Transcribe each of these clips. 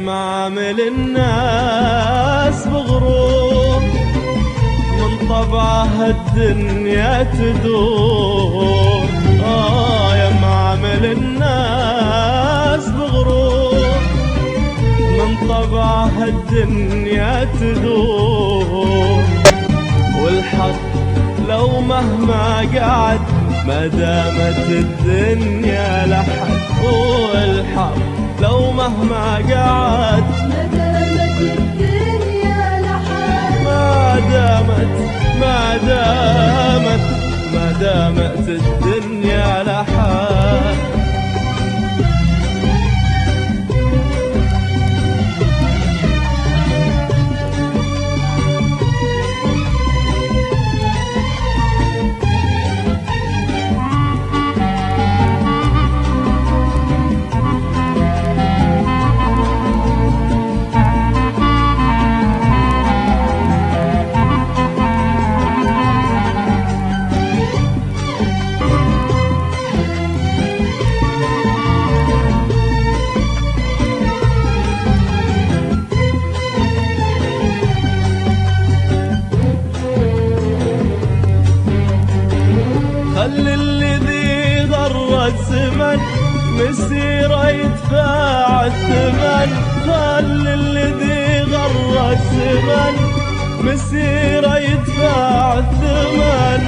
معامل الناس بغرور، من طبعها الدنيا تدور. يا معامل الناس بغرور، من طبعها الدنيا تدور. والحق لو مهما قعد ما دامت الدنيا لحد، والحق لو مهما قعد ما دامت الدنيا لحد، ما دامت الدنيا لحد. خلي الذي غر الزمن مسيره يدفع الثمن، خلي الذي غر الزمن مسيره يدفع الثمن.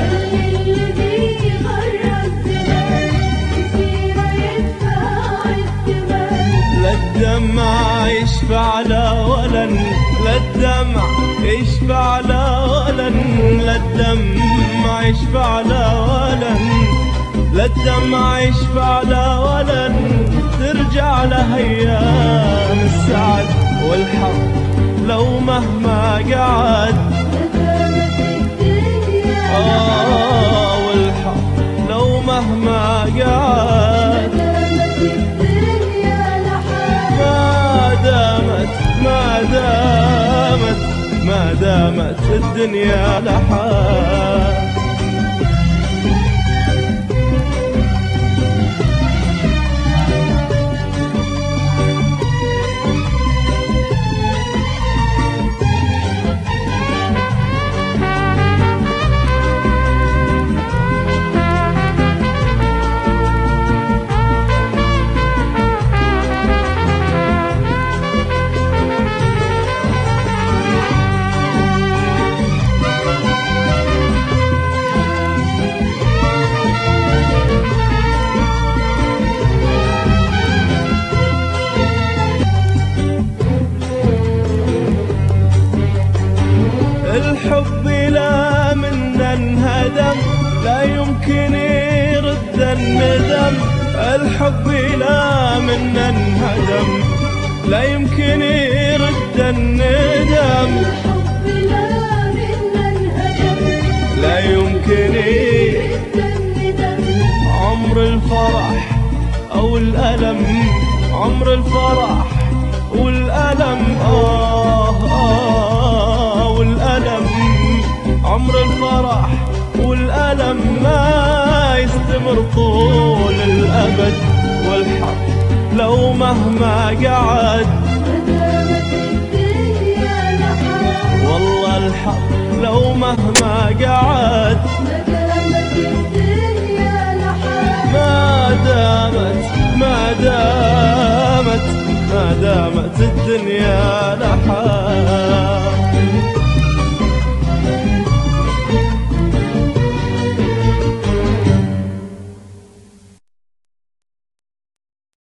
لا الدمع يشفع لا ولن، لا الدمع يشفع لا ولن، لا الدمع يشفع لا ولن، لا الدمع يشفع لا ولن. ترجع له ايام السعد، والحق لو مهما قعد والحق لو مهما قعد ما دامت الدنيا لحد. الحب لا منا انهدم، لا يمكن يرد الندم. الحب لا منا انهدم، لا يمكن يرد الندم. لا يمكن يرد الندم. عمر الفرح أو الألم، عمر الفرح والألم والألم. عمر الفرح والألم ما يستمر طول الأبد، والحق لو مهما قعد والله الحق لو مهما قعد ما دامت الدنيا لحد.